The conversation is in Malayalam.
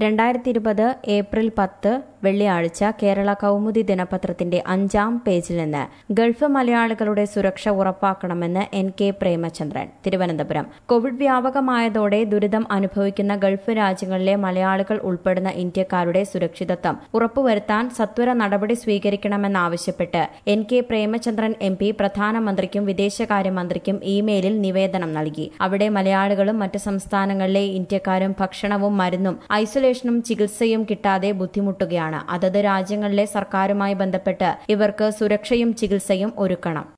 2020 ഏപ്രിൽ 10 വെള്ളിയാഴ്ച കേരള കൗമുദി ദിനപത്രത്തിന്റെ 5-ാം പേജിൽ നിന്ന് ഗൾഫ് മലയാളികളുടെ സുരക്ഷ ഉറപ്പാക്കണമെന്ന് NK പ്രേമചന്ദ്രൻ. തിരുവനന്തപുരം. കോവിഡ് വ്യാപകമായതോടെ ദുരിതം അനുഭവിക്കുന്ന ഗൾഫ് രാജ്യങ്ങളിലെ മലയാളികൾ ഉൾപ്പെടുന്ന ഇന്ത്യക്കാരുടെ സുരക്ഷിതത്വം ഉറപ്പുവരുത്താൻ സത്വര നടപടി സ്വീകരിക്കണമെന്നാവശ്യപ്പെട്ട് NK പ്രേമചന്ദ്രൻ MP പ്രധാനമന്ത്രിക്കും വിദേശകാര്യമന്ത്രിക്കും ഇമെയിലിൽ നിവേദനം നൽകി. അവിടെ മലയാളികളും മറ്റ് സംസ്ഥാനങ്ങളിലെ ഇന്ത്യക്കാരും ഭക്ഷണവും മരുന്നും ഐസൊലേഷനും ചികിത്സയും കിട്ടാതെ ബുദ്ധിമുട്ടുകയാണ്. അതത് രാജ്യങ്ങളിലെ സർക്കാരുമായി ബന്ധപ്പെട്ട് ഇവർക്ക് സുരക്ഷയും ചികിത്സയും ഒരുക്കണം.